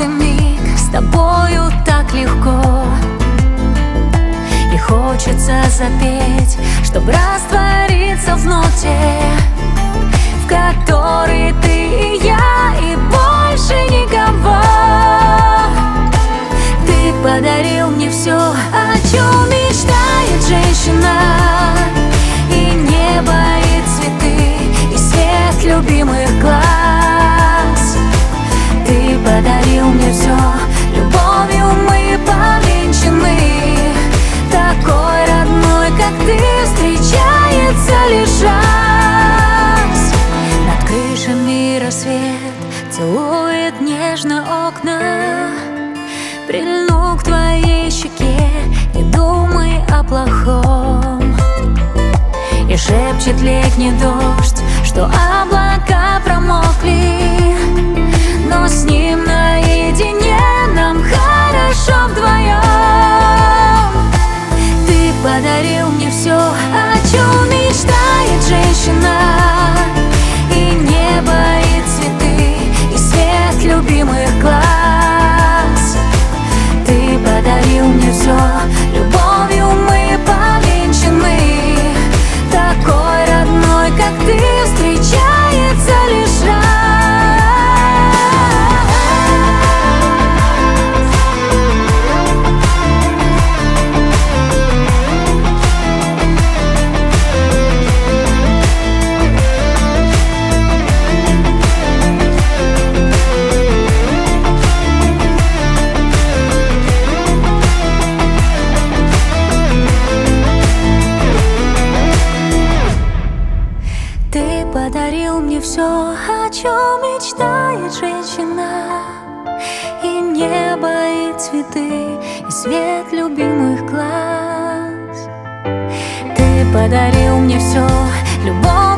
каждый миг с тобою так легко. И хочется запеть, чтоб раствориться в ноте, в которой ты и я, и больше никого. Ты подарил мне все, о чем мечтает женщина, и небо, и цветы, и свет любимых глаз. Ты подарил мне все, любовью мы повенчаны. Такой родной, как ты, встречается лишь раз. Над крышами рассвет целует нежно окна. Прильну к твоей щеке, не думай о плохом. И шепчет летний дождь, что облака промокли, но с ним наедине нам хорошо вдвоем. Ты подарил мне все, о чем мечтает женщина, и небо, и цветы, и свет любимых глаз. Ты подарил мне все, любовью мы повенчаны. Такой родной, как ты, встречается лишь раз. Ты подарил мне все, о чем мечтает женщина, и небо, и цветы, и свет любимых глаз. Ты подарил мне все, любовь.